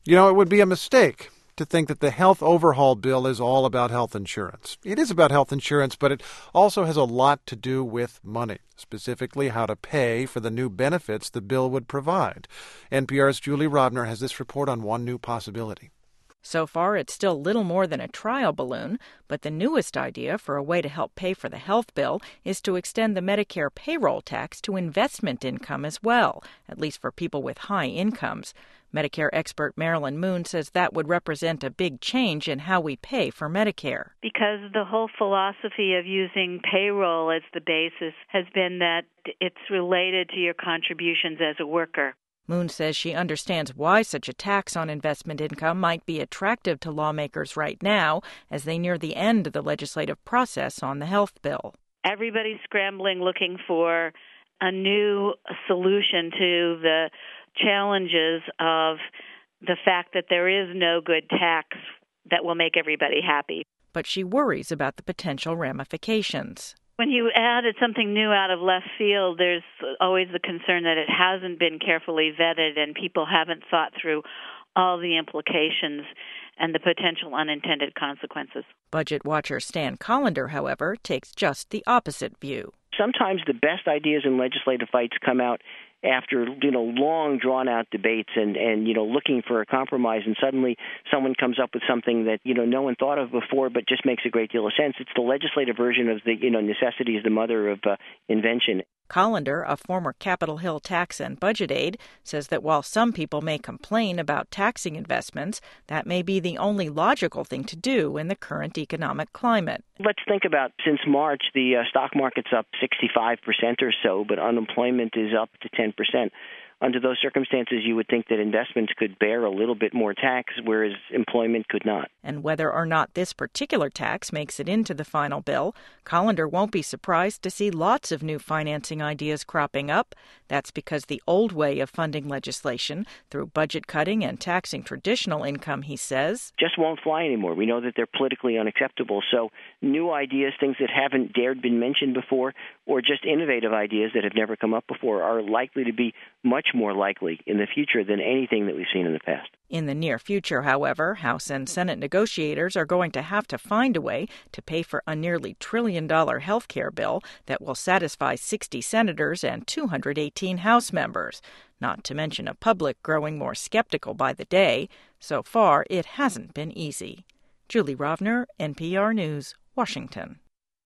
It would be a mistake to think that the health overhaul bill is all about health insurance. It is about health insurance, but it also has a lot to do with money, specifically how to pay for the new benefits the bill would provide. NPR's Julie Rovner has this report on one new possibility. So far, it's still little more than a trial balloon, but the newest idea for a way to help pay for the health bill is to extend the Medicare payroll tax to investment income as well, at least for people with high incomes. Medicare expert Marilyn Moon says that would represent a big change in how we pay for Medicare. Because the whole philosophy of using payroll as the basis has been that it's related to your contributions as a worker. Moon says she understands why such a tax on investment income might be attractive to lawmakers right now as they near the end of the legislative process on the health bill. Everybody's scrambling, looking for a new solution to the challenges of the fact that there is no good tax that will make everybody happy. But she worries about the potential ramifications. When you added something new out of left field, there's always the concern that it hasn't been carefully vetted and people haven't thought through all the implications and the potential unintended consequences. Budget watcher Stan Collender, however, takes just the opposite view. Sometimes the best ideas in legislative fights come out after, long drawn-out debates and looking for a compromise, and suddenly someone comes up with something that, no one thought of before but just makes a great deal of sense. It's the legislative version of the, necessity is the mother of invention. Collender, a former Capitol Hill tax and budget aide, says that while some people may complain about taxing investments, that may be the only logical thing to do in the current economic climate. Let's think about, since March, the stock market's up 65% or so, but unemployment is up to 10%. Under those circumstances, you would think that investments could bear a little bit more tax, whereas employment could not. And whether or not this particular tax makes it into the final bill, Collender won't be surprised to see lots of new financing ideas cropping up. That's because the old way of funding legislation, through budget cutting and taxing traditional income, he says, just won't fly anymore. We know that they're politically unacceptable. So new ideas, things that haven't dared been mentioned before, or just innovative ideas that have never come up before, are likely to be much more likely in the future than anything that we've seen in the past. In the near future, however, House and Senate negotiators are going to have to find a way to pay for a nearly $1 trillion health care bill that will satisfy 60 senators and 218 House members, not to mention a public growing more skeptical by the day. So far, it hasn't been easy. Julie Rovner, NPR News, Washington.